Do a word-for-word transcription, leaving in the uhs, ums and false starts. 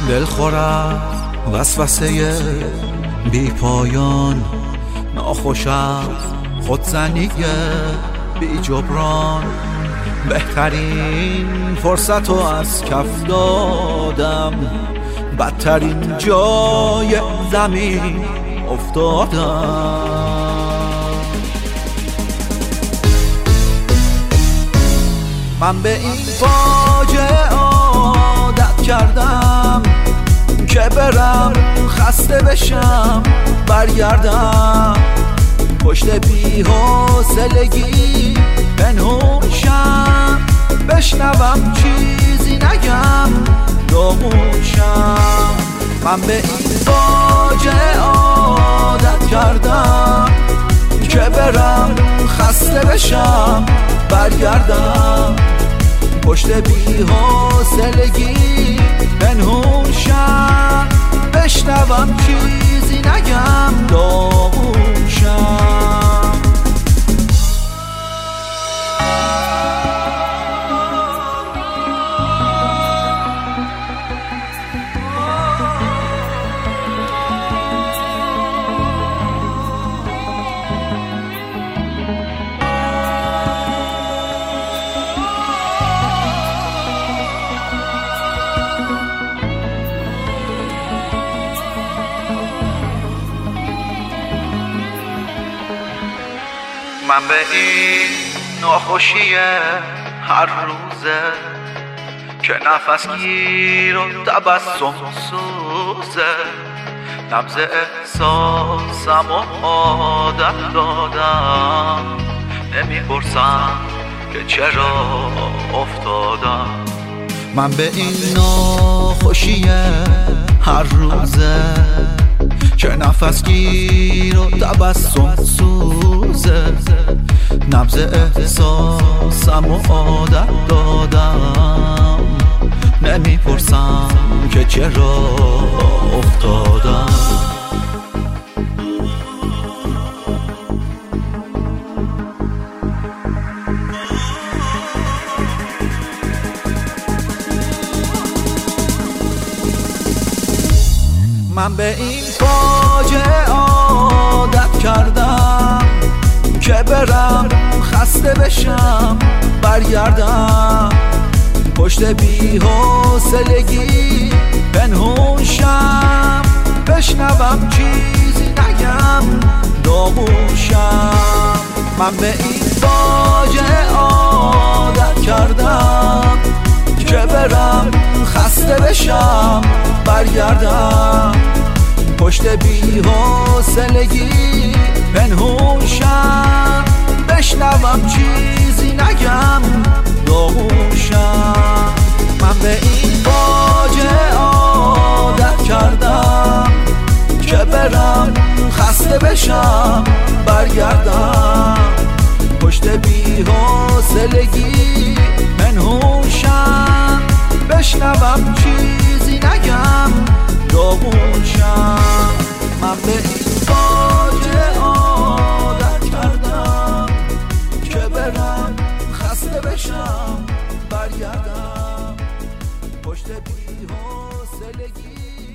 دلخورم وسوسه بی پایان، ناخوشم خودزنی بی جبران. بهترین فرصت رو از کف دادم، بدترین جای زمین افتادم. من به این فاجعه عادت کردم که برم خسته بشم برگردم، پشت بی حوصلگی پنهونشم، بشنوم چیزی نگم داغونشم. من به این فاجعه عادت کردم که برم خسته بشم برگردم، پشت بی حوصلگی پنهونشم، بشنوم چیزی نگم داغونشم. من به این ناخوشی هر روزه که نفس گیر و تبسم سوزه، نبض احساسم و عادت دادم، نمیپرسم که چرا افتادم. من به این ناخوشی هر روزه که نفس گیر و تبسم سوزه، نبض احساسم و عادت دادم، نمیپرسم که چرا افتادم. من به این فاجعه عادت کردم که برم خسته بشم برگردم، پشت بی حوصلگی پنهونشم، بشنوم چیزی نگم داغونشم. من به این فاجعه عادت کردم که برم خسته بشم برگردم، پشت بی حوصلگی پنهونشم، بشنوم چیزی نگم داغونشم. من به این فاجعه عادت کردم که برم خسته بشم برگردم، پشت بی حوصلگی پنهونشم، بشنوم چیزی نگم داغونشم. من به این فاجعه عادت کردم که برم خسته بشم برگردم، پشت بی حوصلگی